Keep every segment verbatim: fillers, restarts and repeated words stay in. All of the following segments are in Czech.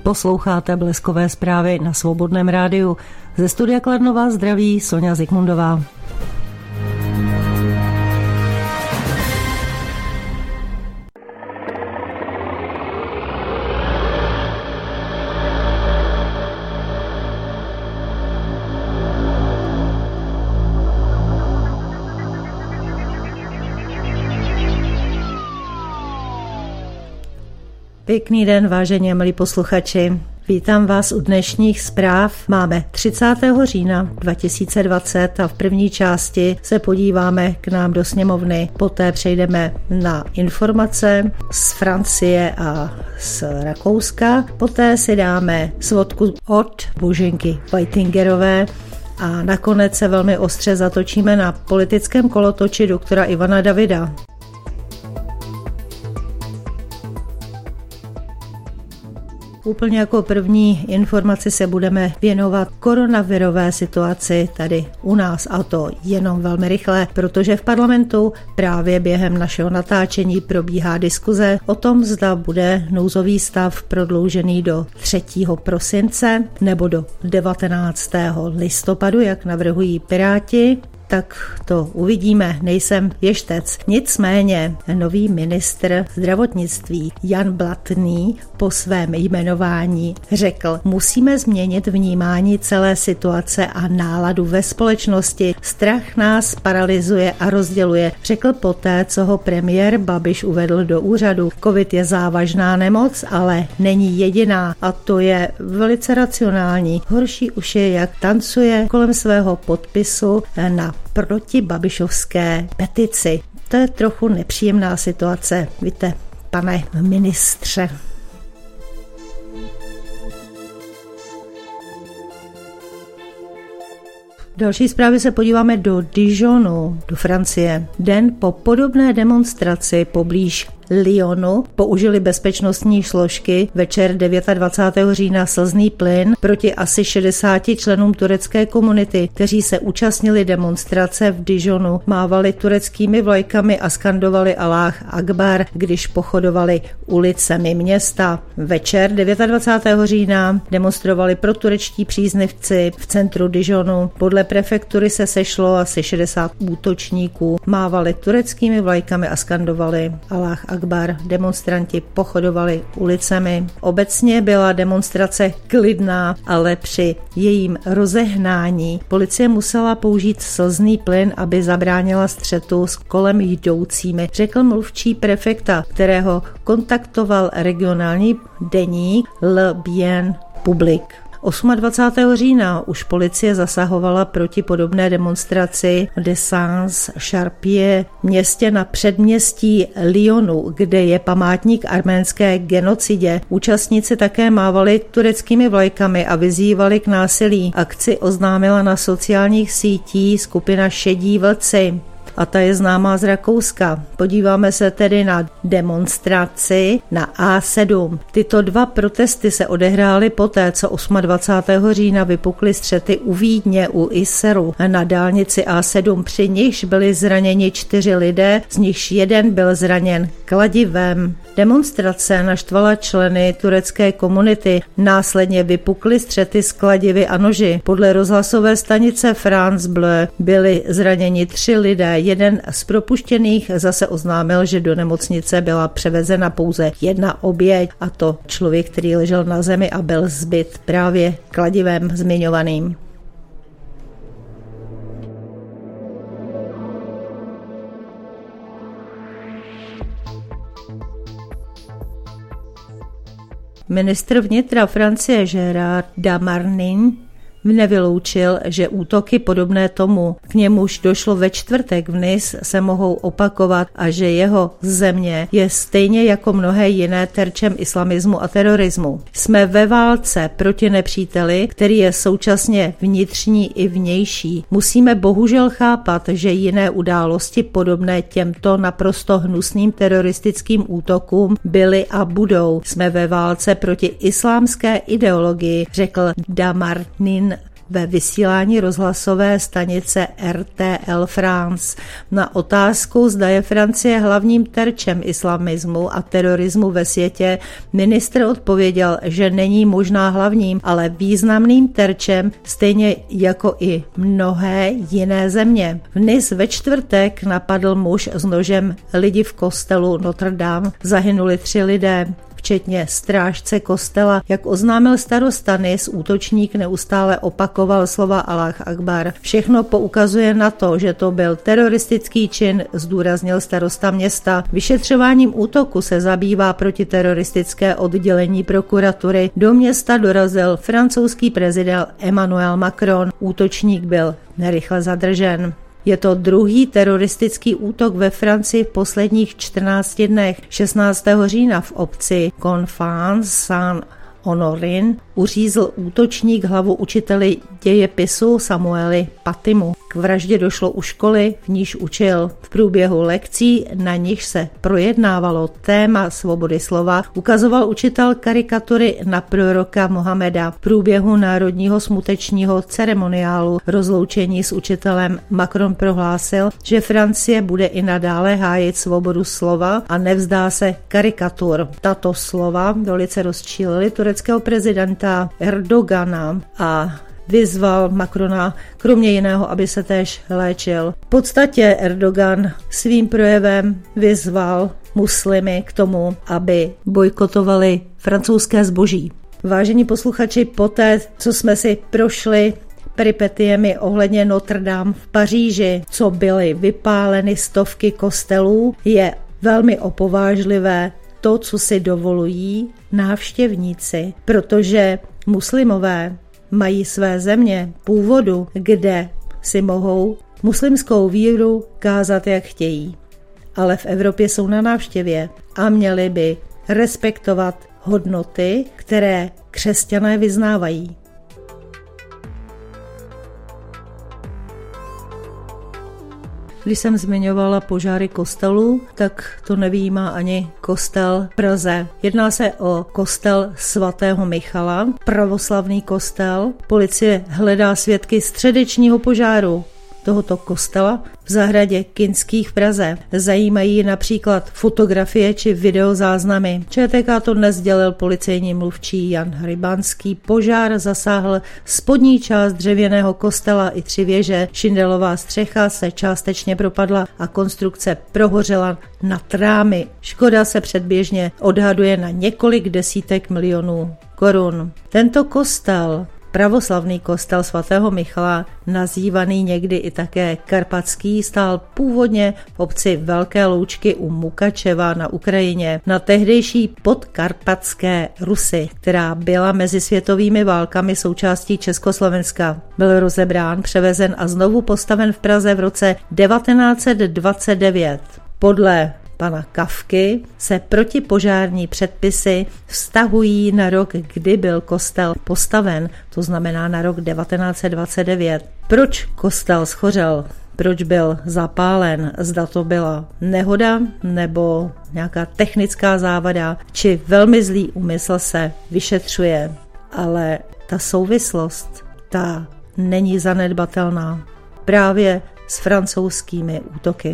Posloucháte Bleskové zprávy na Svobodném rádiu. Ze studia Kladno vás zdraví Sonja Zikmundová. Pěkný den, vážení a milí posluchači. Vítám vás u dnešních zpráv. Máme třicátého října dva tisíce dvacet a v první části se podíváme k nám do sněmovny. Poté přejdeme na informace z Francie a z Rakouska. Poté si dáme svodku od Boženky Weitingerové a nakonec se velmi ostře zatočíme na politickém kolotoči doktora Ivana Davida. Úplně jako první informaci se budeme věnovat koronavirové situaci tady u nás, a to jenom velmi rychle, protože v parlamentu právě během našeho natáčení probíhá diskuze o tom, zda bude nouzový stav prodloužený do třetího prosince nebo do devatenáctého listopadu, jak navrhují Piráti. Tak to uvidíme, nejsem věštec. Nicméně nový ministr zdravotnictví Jan Blatný po svém jmenování řekl, musíme změnit vnímání celé situace a náladu ve společnosti. Strach nás paralyzuje a rozděluje, řekl poté, co ho premiér Babiš uvedl do úřadu. Covid je závažná nemoc, ale není jediná a to je velice racionální. Horší už je, jak tancuje kolem svého podpisu na proti babišovské petici. To je trochu nepříjemná situace, víte, pane ministře. V další zprávě se podíváme do Dijonu, do Francie. Den po podobné demonstraci poblíž Lyonu použili bezpečnostní složky večer dvacátého devátého října slzný plyn proti asi šedesáti členům turecké komunity, kteří se účastnili demonstrace v Dijonu, mávali tureckými vlajkami a skandovali Alláh Akbar, když pochodovali ulicemi města. Večer dvacátého devátého října demonstrovali proturečtí příznivci v centru Dijonu. Podle prefektury se sešlo asi šedesát útočníků, mávali tureckými vlajkami a skandovali Alláh Akbar. Demonstranti pochodovali ulicemi. Obecně byla demonstrace klidná, ale při jejím rozehnání policie musela použít slzný plyn, aby zabránila střetu s kolem jdoucími, řekl mluvčí prefekta, kterého kontaktoval regionální deník Le Bien Public. dvacátého osmého října už policie zasahovala proti podobné demonstraci de Saint-Charpier, městě na předměstí Lyonu, kde je památník arménské genocidě. Účastníci také mávali tureckými vlajkami a vyzývali k násilí. Akci oznámila na sociálních sítích skupina Šedí vlci. A ta je známá z Rakouska. Podíváme se tedy na demonstraci na A sedm. Tyto dva protesty se odehrály poté, co dvacátého osmého října vypukly střety u Vídně u Iseru na dálnici A sedm, při nichž byli zraněni čtyři lidé, z nichž jeden byl zraněn kladivem. Demonstrace naštvala členy turecké komunity, následně vypukly střety s kladivy a noži. Podle rozhlasové stanice France Bleu byli zraněni tři lidé, jeden z propuštěných zase oznámil, že do nemocnice byla převezena pouze jedna oběť, a to člověk, který ležel na zemi a byl zbyt právě kladivem zmiňovaným. Ministr vnitra Francie Gérald Darmanin nevyloučil, že útoky podobné tomu, k němuž došlo ve čtvrtek v Nice, se mohou opakovat a že jeho země je stejně jako mnohé jiné terčem islamismu a terorismu. Jsme ve válce proti nepříteli, který je současně vnitřní i vnější. Musíme bohužel chápat, že jiné události podobné těmto naprosto hnusným teroristickým útokům byly a budou. Jsme ve válce proti islámské ideologii, řekl Darmanin ve vysílání rozhlasové stanice R T L France. Na otázku, zda je Francie hlavním terčem islamismu a terorismu ve světě, ministr odpověděl, že není možná hlavním, ale významným terčem, stejně jako i mnohé jiné země. V Nice ve čtvrtek napadl muž s nožem lidi v kostelu Notre Dame. Zahynuli tři lidé, včetně strážce kostela. Jak oznámil starosta Nice, útočník neustále opakoval slova Alláh Akbar. Všechno poukazuje na to, že to byl teroristický čin, zdůraznil starosta města. Vyšetřováním útoku se zabývá protiteroristické oddělení prokuratury. Do města dorazil francouzský prezident Emmanuel Macron. Útočník byl nerychle zadržen. Je to druhý teroristický útok ve Francii v posledních čtrnácti dnech. šestnáctého října v obci Conflans Saint-Honorin uřízl útočník hlavu učiteli dějepisu Samueli Patimu. K vraždě došlo u školy, v níž učil. V průběhu lekcí, na nich se projednávalo téma svobody slova, ukazoval učitel karikatury na proroka Mohameda. V průběhu národního smutečního ceremoniálu rozloučení s učitelem Macron prohlásil, že Francie bude i nadále hájit svobodu slova a nevzdá se karikatur. Tato slova velice rozčílily tureckého prezidenta Erdogana a vyzval Macrona kromě jiného, aby se též léčil. V podstatě Erdogan svým projevem vyzval muslimy k tomu, aby bojkotovali francouzské zboží. Vážení posluchači, poté, co jsme si prošli peripetiemi ohledně Notre Dame v Paříži, co byly vypáleny stovky kostelů, je velmi opovážlivé to, co si dovolují návštěvníci, protože muslimové mají své země původu, kde si mohou muslimskou víru kázat, jak chtějí. Ale v Evropě jsou na návštěvě a měli by respektovat hodnoty, které křesťané vyznávají. Když jsem zmiňovala požáry kostelů, tak to nevyjímá ani kostel v Praze. Jedná se o kostel svatého Michala, pravoslavný kostel. Policie hledá svědky středečního požáru tohoto kostela v zahradě Kinských v Praze. Zajímají například fotografie či videozáznamy. ČTK to dnes sdělil policejní mluvčí Jan Hrybanský. Požár zasáhl spodní část dřevěného kostela i tři věže. Šindelová střecha se částečně propadla a konstrukce prohořela nad rámy. Škoda se předběžně odhaduje na několik desítek milionů korun. Tento kostel, pravoslavný kostel svatého Michala, nazývaný někdy i také Karpatský, stál původně v obci Velké Loučky u Mukačeva na Ukrajině na tehdejší podkarpatské Rusy, která byla mezi světovými válkami součástí Československa. Byl rozebrán, převezen a znovu postaven v Praze v roce devatenáct set dvacet devět. Podle pana Kafky se protipožární předpisy vztahují na rok, kdy byl kostel postaven, to znamená na rok devatenáct set dvacet devět. Proč kostel schořel? Proč byl zapálen? Zda to byla nehoda nebo nějaká technická závada, či velmi zlý úmysl, se vyšetřuje. Ale ta souvislost, ta není zanedbatelná právě s francouzskými útoky.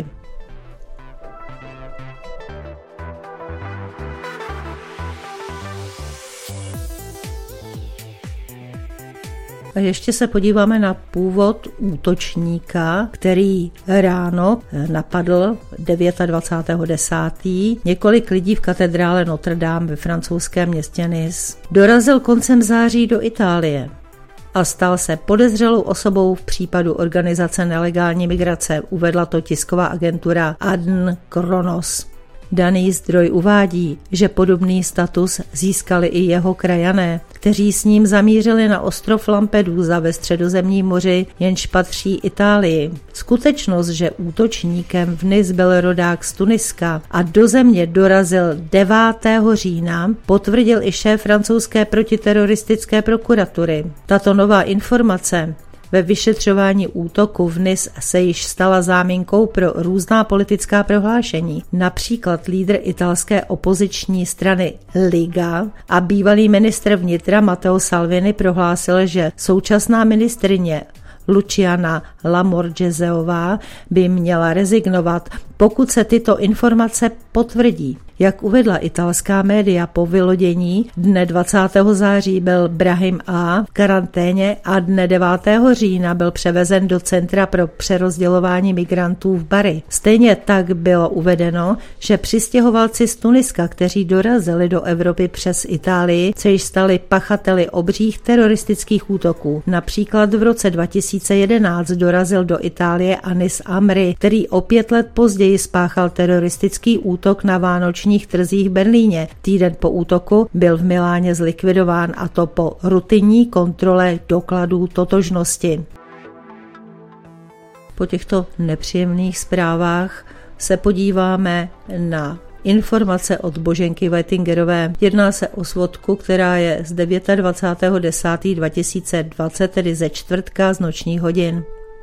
A ještě se podíváme na původ útočníka, který ráno napadl dvacátého devátého desátého několik lidí v katedrále Notre Dame ve francouzském městě Nice. Dorazil koncem září do Itálie a stal se podezřelou osobou v případu organizace nelegální migrace, uvedla to tisková agentura Adn Kronos. Daný zdroj uvádí, že podobný status získali i jeho krajané, kteří s ním zamířili na ostrov Lampedusa ve Středozemním moři, jenž patří Itálii. Skutečnost, že útočníkem v Nice byl rodák z Tuniska a do země dorazil devátého října, potvrdil i šéf francouzské protiteroristické prokuratury. Tato nová informace Ve vyšetřování útoku v Nice se již stala záminkou pro různá politická prohlášení. Například lídr italské opoziční strany Liga a bývalý ministr vnitra Matteo Salvini prohlásil, že současná ministryně Luciana Lamorgeseová by měla rezignovat, pokud se tyto informace potvrdí. Jak uvedla italská média po vylodění, dne dvacátého září byl Brahim A. v karanténě a dne devátého října byl převezen do centra pro přerozdělování migrantů v Bari. Stejně tak bylo uvedeno, že přistěhovalci z Tuniska, kteří dorazili do Evropy přes Itálii, se již stali pachateli obřích teroristických útoků. Například v roce dva tisíce jedenáct dorazil do Itálie Anis Amri, který o pět let později spáchal teroristický útok na vánoční trzích v Berlíně. Týden po útoku byl v Miláně zlikvidován, a to po rutinní kontrole dokladů totožnosti. Po těchto nepříjemných zprávách se podíváme na informace od Boženky Weitingerové. Jedná se o svodku, která je z dvacátého devátého desátého dva tisíce dvacet, tedy ze čtvrtka z nočních hodin.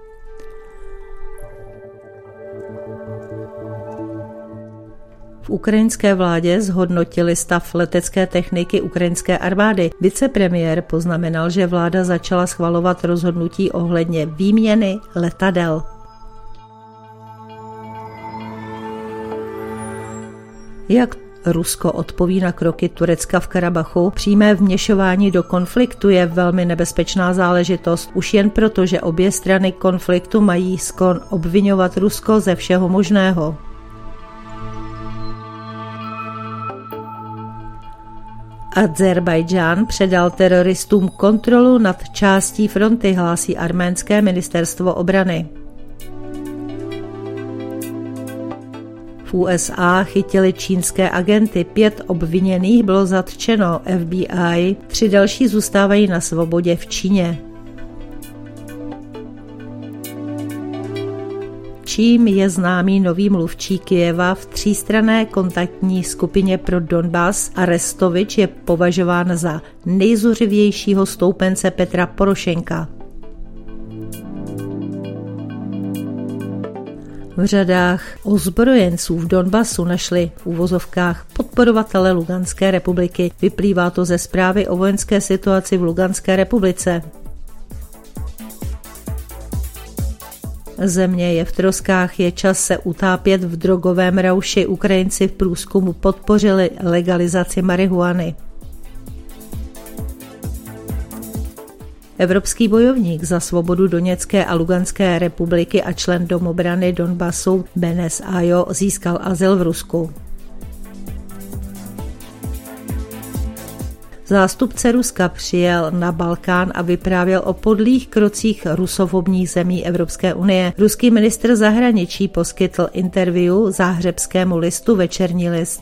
V ukrajinské vládě zhodnotili stav letecké techniky ukrajinské armády. Vicepremiér poznamenal, že vláda začala schvalovat rozhodnutí ohledně výměny letadel. Jak Rusko odpoví na kroky Turecka v Karabachu? Přímé vměšování do konfliktu je velmi nebezpečná záležitost, už jen proto, že obě strany konfliktu mají sklon obviňovat Rusko ze všeho možného. Azerbajdžán předal teroristům kontrolu nad částí fronty, hlásí arménské ministerstvo obrany. V U S A chytili čínské agenty, pět obviněných bylo zatčeno F B I, tři další zůstávají na svobodě v Číně. Čím je známý nový mluvčí Kyjeva v třístranné kontaktní skupině pro Donbas, Arestovič je považován za nejzuřivějšího stoupence Petra Porošenka. V řadách ozbrojenců v Donbasu našli v uvozovkách podporovatele Luganské republiky. Vyplývá to ze zprávy o vojenské situaci v Luganské republice. Země je v troskách, je čas se utápět v drogovém rauši. Ukrajinci v průzkumu podpořili legalizaci marihuany. Evropský bojovník za svobodu Doněcké a Luganské republiky a člen domobrany Donbasu Benes Ajo získal azyl v Rusku. Zástupce Ruska přijel na Balkán a vyprávěl o podlých krocích rusofobních zemí Evropské unie. Ruský ministr zahraničí poskytl interview záhřebskému listu Večerní list.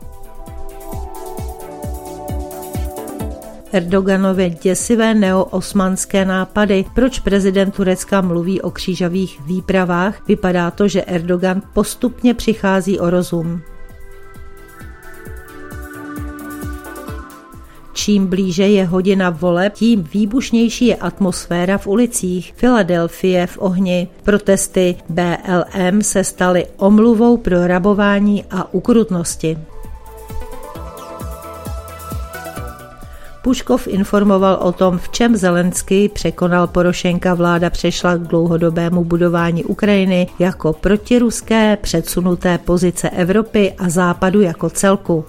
Erdoganovi děsivé neoosmanské nápady. Proč prezident Turecka mluví o křížových výpravách? Vypadá to, že Erdogan postupně přichází o rozum. Čím blíže je hodina voleb, tím výbušnější je atmosféra v ulicích. Filadelfie v ohni. Protesty B L M se staly omluvou pro rabování a ukrutnosti. Puškov informoval o tom, v čem Zelenský překonal Porošenka. Vláda přešla k dlouhodobému budování Ukrajiny jako protiruské předsunuté pozice Evropy a Západu jako celku.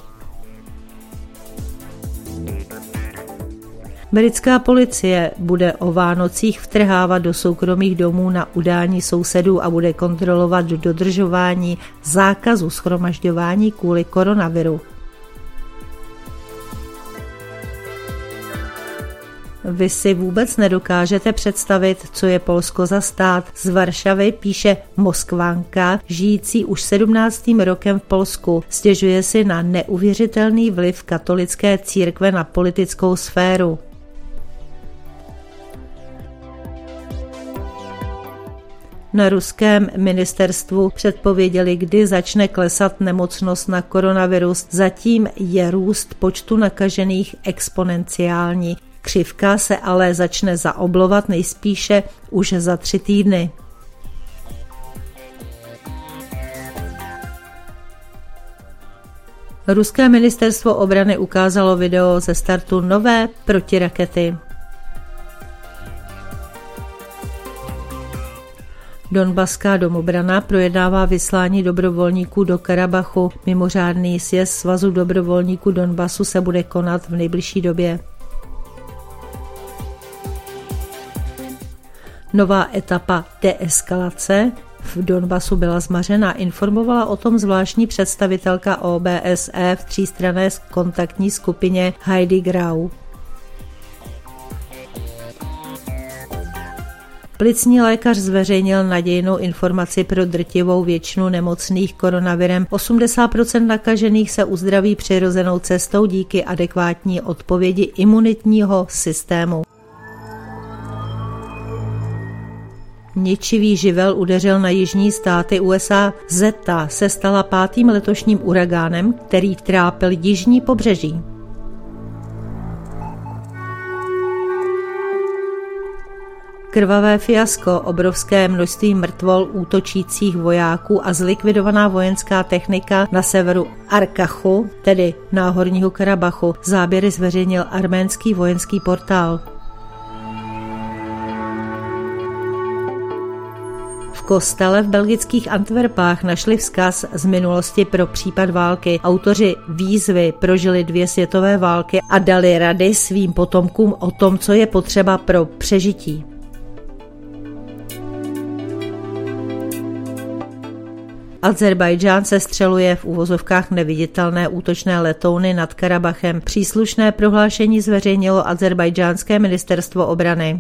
Britská policie bude o Vánocích vtrhávat do soukromých domů na udání sousedů a bude kontrolovat dodržování zákazu shromažďování kvůli koronaviru. Vy si vůbec nedokážete představit, co je Polsko za stát. Z Varšavy píše Moskvanka, žijící už sedmnáctým rokem v Polsku. Stěžuje si na neuvěřitelný vliv katolické církve na politickou sféru. Na ruském ministerstvu předpověděli, kdy začne klesat nemocnost na koronavirus. Zatím je růst počtu nakažených exponenciální. Křivka se ale začne zaoblovat nejspíše už za tři týdny. Ruské ministerstvo obrany ukázalo video ze startu nové protirakety. Donbaská domobrana projednává vyslání dobrovolníků do Karabachu. Mimořádný sjezd Svazu dobrovolníků Donbasu se bude konat v nejbližší době. Nová etapa deeskalace v Donbasu byla zmařena, informovala o tom zvláštní představitelka O B S E v třístranné kontaktní skupině Heidi Grau. Plicní lékař zveřejnil nadějnou informaci pro drtivou většinu nemocných koronavirem. osmdesát procent nakažených se uzdraví přirozenou cestou díky adekvátní odpovědi imunitního systému. Ničivý živel udeřil na jižní státy U S A. Zeta se stala pátým letošním uragánem, který trápil jižní pobřeží. Krvavé fiasko, obrovské množství mrtvol útočících vojáků a zlikvidovaná vojenská technika na severu Arkachu, tedy Náhorního Karabachu, záběry zveřejnil arménský vojenský portál. V kostele v belgických Antwerpách našli vzkaz z minulosti pro případ války. Autoři výzvy prožili dvě světové války a dali rady svým potomkům o tom, co je potřeba pro přežití. Azerbajdžán se střeluje v uvozovkách neviditelné útočné letouny nad Karabachem. Příslušné prohlášení zveřejnilo azerbajdžánské ministerstvo obrany.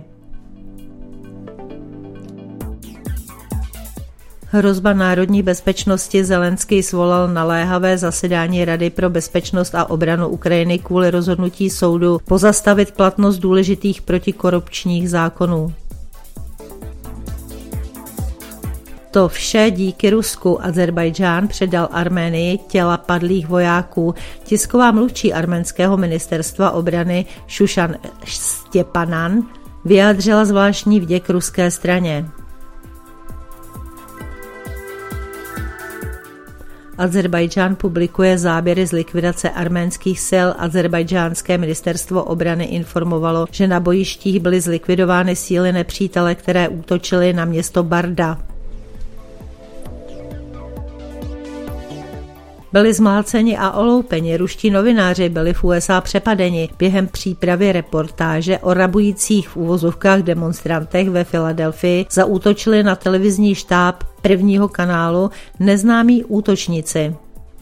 Hrozba národní bezpečnosti. Zelenský svolal naléhavé zasedání Rady pro bezpečnost a obranu Ukrajiny kvůli rozhodnutí soudu pozastavit platnost důležitých protikorupčních zákonů. To vše díky Rusku. Azerbajdžán předal Arménii těla padlých vojáků. Tisková mluvčí arménského ministerstva obrany Šušan Stěpanan vyjádřila zvláštní vděk ruské straně. Azerbajdžán publikuje záběry z likvidace arménských sil. Azerbajdžánské ministerstvo obrany informovalo, že na bojištích byly zlikvidovány síly nepřítele, které útočily na město Barda. Byli zmláceni a oloupeni. Ruští novináři byli v U S A přepadeni během přípravy reportáže o rabujících v uvozovkách demonstrantech ve Filadelfii. Zaútočili na televizní štáb prvního kanálu neznámí útočníci.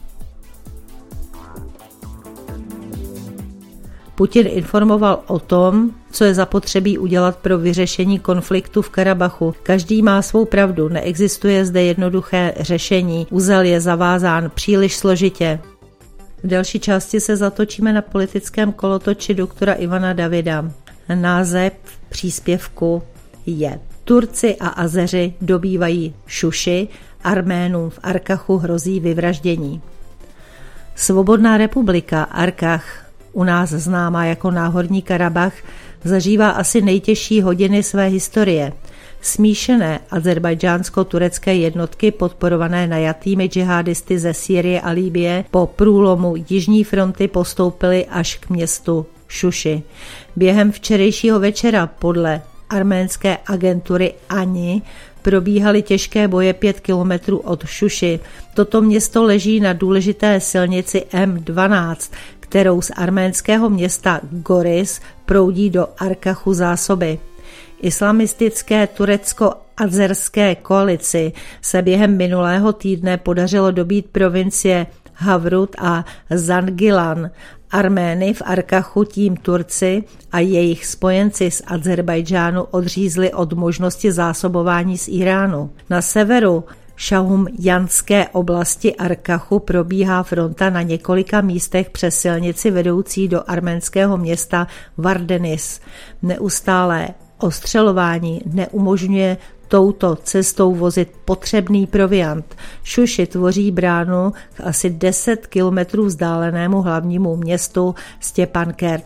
Putin informoval o tom, co je zapotřebí udělat pro vyřešení konfliktu v Karabachu. Každý má svou pravdu, neexistuje zde jednoduché řešení. Uzel je zavázán příliš složitě. V další části se zatočíme na politickém kolotoči doktora Ivana Davida. Název příspěvku je: Turci a Azeři dobývají Šuši, Arménům v Arkachu hrozí vyvraždění. Svobodná republika Arkach, u nás známá jako Náhorní Karabach, zažívá asi nejtěžší hodiny své historie. Smíšené azerbajdžánsko-turecké jednotky podporované najatými džihadisty ze Sýrie a Libye po průlomu jižní fronty postoupily až k městu Šuši. Během včerejšího večera podle arménské agentury Ani probíhaly těžké boje pět kilometrů od Šuši. Toto město leží na důležité silnici M dvanáct, kterou z arménského města Goris proudí do Arkachu zásoby. Islamistické turecko-azerské koalici se během minulého týdne podařilo dobít provincie Havrut a Zangilan. Armény v Arkachu tím Turci a jejich spojenci z Azerbajdžánu odřízli od možnosti zásobování z Iránu. Na severu Šahumjanské oblasti Arkachu probíhá fronta na několika místech přes silnici vedoucí do arménského města Vardenis. Neustálé ostřelování neumožňuje touto cestou vozit potřebný proviant. Šuši tvoří bránu k asi deset kilometrů vzdálenému hlavnímu městu Stepankert.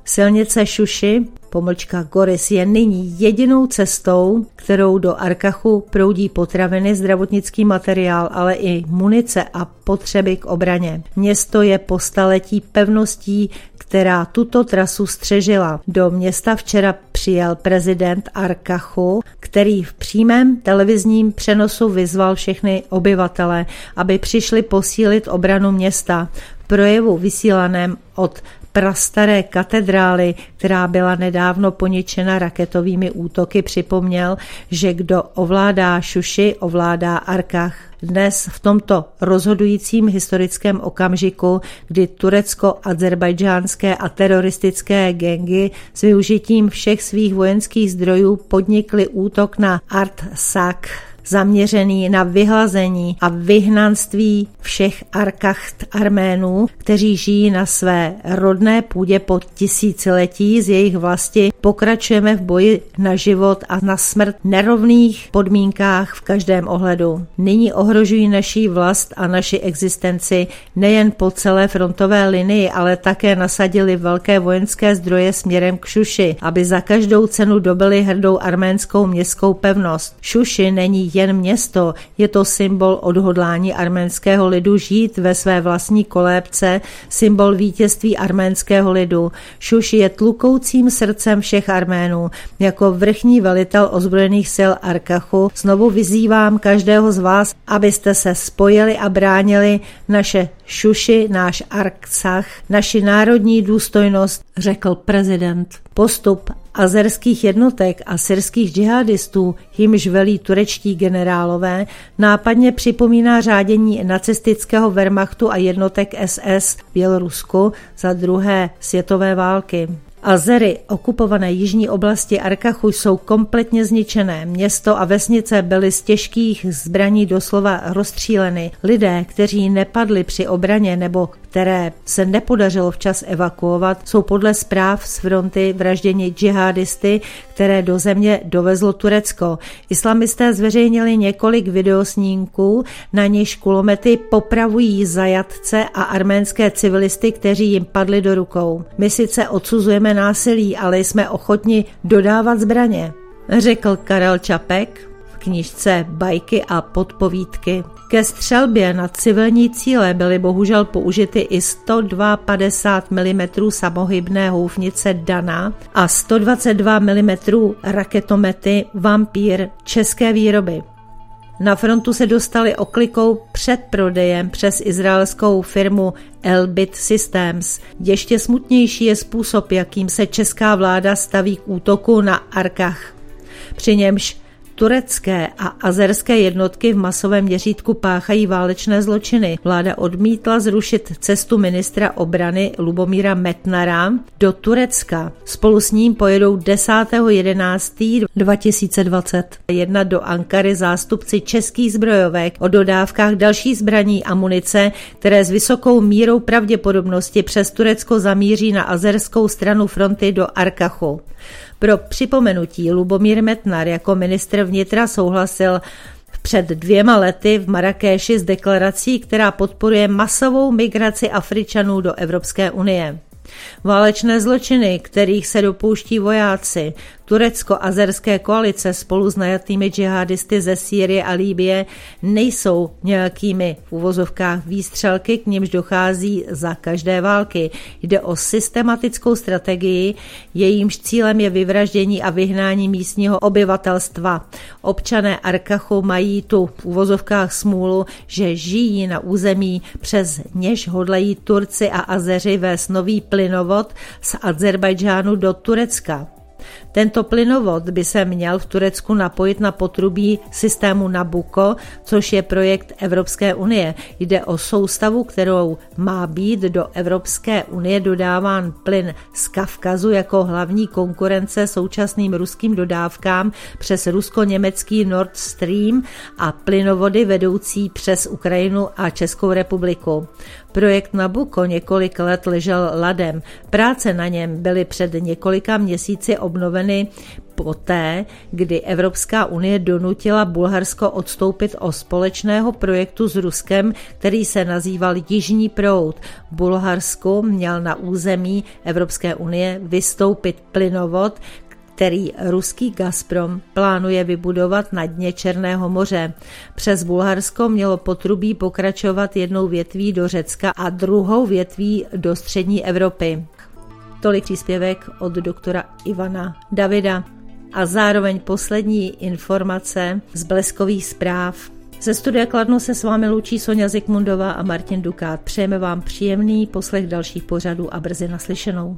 Silnice Šuši, pomlčka Goris, je nyní jedinou cestou, kterou do Arkachu proudí potraviny, zdravotnický materiál, ale i munice a potřeby k obraně. Město je po staletí pevností, která tuto trasu střežila. Do města včera přijel prezident Arkachu, který v přímém televizním přenosu vyzval všechny obyvatele, aby přišli posílit obranu města. V projevu vysílaném od prastaré katedrály, která byla nedávno poničena raketovými útoky, připomněl, že kdo ovládá Šuši, ovládá Arkach. Dnes v tomto rozhodujícím historickém okamžiku, kdy turecko-azerbajdžánské a teroristické gangy s využitím všech svých vojenských zdrojů podnikly útok na Artsakh, zaměřený na vyhlazení a vyhnanství všech Arkacht Arménů, kteří žijí na své rodné půdě po tisíciletí z jejich vlasti. Pokračujeme v boji na život a na smrt nerovných podmínkách v každém ohledu. Nyní ohrožují naši vlast a naši existenci nejen po celé frontové linii, ale také nasadili velké vojenské zdroje směrem k Šuši, aby za každou cenu dobyli hrdou arménskou městskou pevnost. Šuši není jen město, je to symbol odhodlání arménského lidu žít ve své vlastní kolébce, symbol vítězství arménského lidu. Šuši je tlukoucím srdcem všech Arménů. Jako vrchní velitel ozbrojených sil Arkachu znovu vyzývám každého z vás, abyste se spojili a bránili naše Šuši, náš Artsakh, naši národní důstojnost, řekl prezident. Postup azerských jednotek a syrských džihadistů, jimž velí turečtí generálové, nápadně připomíná řádění nacistického Wehrmachtu a jednotek S S v Bělorusku za druhé světové války. Azery, okupované jižní oblasti Arkachu, jsou kompletně zničené. Město a vesnice byly z těžkých zbraní doslova rozstříleny. Lidé, kteří nepadli při obraně nebo které se nepodařilo včas evakuovat, jsou podle zpráv z fronty vražděni džihadisty, které do země dovezlo Turecko. Islamisté zveřejnili několik videosnímků, na nichž kulomety popravují zajatce a arménské civilisty, kteří jim padli do rukou. My sice odsuzujeme násilí, ale jsme ochotni dodávat zbraně, řekl Karel Čapek v knížce Bajky a podpovídky. Ke střelbě na civilní cíle byly bohužel použity i sto padesát dva milimetrů samohybné houfnice Dana a sto dvacet dva milimetrů raketomety Vampír české výroby. Na frontu se dostali oklikou před prodejem přes izraelskou firmu Elbit Systems. Ještě smutnější je způsob, jakým se česká vláda staví k útoku na Arkach. Při němž turecké a azerské jednotky v masovém měřítku páchají válečné zločiny. Vláda odmítla zrušit cestu ministra obrany Lubomíra Metnara do Turecka. Spolu s ním pojedou desátého jedenáctého dva tisíce dvacet jedna do Ankary zástupci českých zbrojovek o dodávkách dalších zbraní a munice, které s vysokou mírou pravděpodobnosti přes Turecko zamíří na azerskou stranu fronty do Arkachu. Pro připomenutí, Lubomír Metnar jako ministr vnitra souhlasil před dvěma lety v Marrakeši s deklarací, která podporuje masovou migraci Afričanů do Evropské unie. Válečné zločiny, kterých se dopouští vojáci turecko-azerské koalice spolu s najatými džihadisty ze Sýrie a Libye, nejsou nějakými v uvozovkách výstřelky, k nimž dochází za každé války. Jde o systematickou strategii, jejímž cílem je vyvraždění a vyhnání místního obyvatelstva. Občané Arkachu mají tu v uvozovkách smůlu, že žijí na území, přes něž hodlají Turci a Azeři vést nový plynovod z Azerbajdžánu do Turecka. Tento plynovod by se měl v Turecku napojit na potrubí systému Nabucco, což je projekt Evropské unie. Jde o soustavu, kterou má být do Evropské unie dodáván plyn z Kavkazu jako hlavní konkurence současným ruským dodávkám přes rusko-německý Nord Stream a plynovody vedoucí přes Ukrajinu a Českou republiku. Projekt Nabucco několik let ležel ladem. Práce na něm byly před několika měsíci obnoveny poté, kdy Evropská unie donutila Bulharsko odstoupit od společného projektu s Ruskem, který se nazýval Jižní proud. Bulharsko měl na území Evropské unie vystoupit plynovod, který ruský Gazprom plánuje vybudovat na dně Černého moře. Přes Bulharsko mělo potrubí pokračovat jednou větví do Řecka a druhou větví do střední Evropy. Tolik příspěvek od doktora Ivana Davida. A zároveň poslední informace z Bleskových zpráv. Ze studia Kladno se s vámi loučí Sonja Zikmundová a Martin Dukát. Přejeme vám příjemný poslech dalších pořadů a brzy naslyšenou.